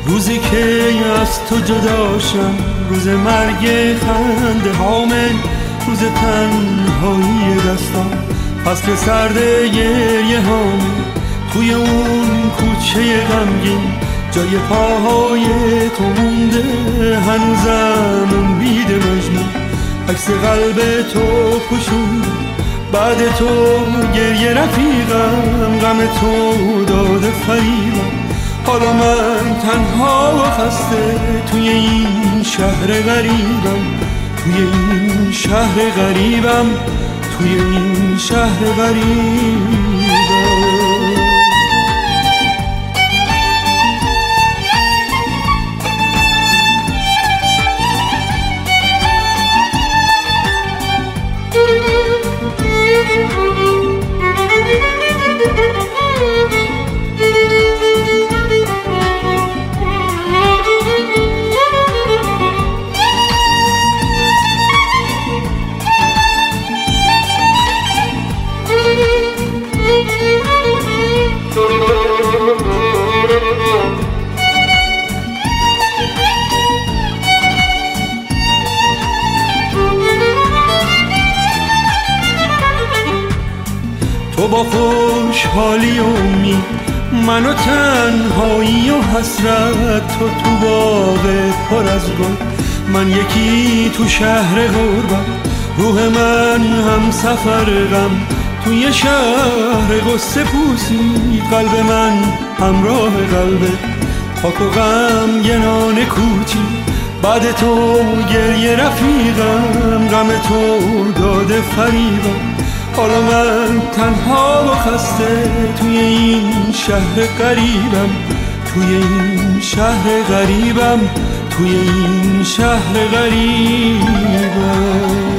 روزی که از تو جداشم، روز مرگ خنده هامه، روز تنهایی دستام، فصل سرد گریه هامه. توی اون کوچه غمگین جای پاهای تو مونده، هنوزم اون بید مجنون عکس قلب تو پوشون. بعد تو گریه رفیقم، غم تو داده فریبم. حالا من تنها و خسته توی این شهر غریبم، توی این شهر غریبم، توی این شهر غریبم. تو با خوشحالی و امید، من و تنهایی و حسرت، تو تو باغ پر از گل، من یکی تو شهر غربت. روح من هم سفر غم توی شهر غصه پوسید، قلب من همراه قلبه پاک و غمگنانه کوچی. بعد تو گریه رفیقم، غم تو داده فریبم. حالا من تنها و خسته توی این شهر غریبم، توی این شهر غریبم، توی این شهر غریبم.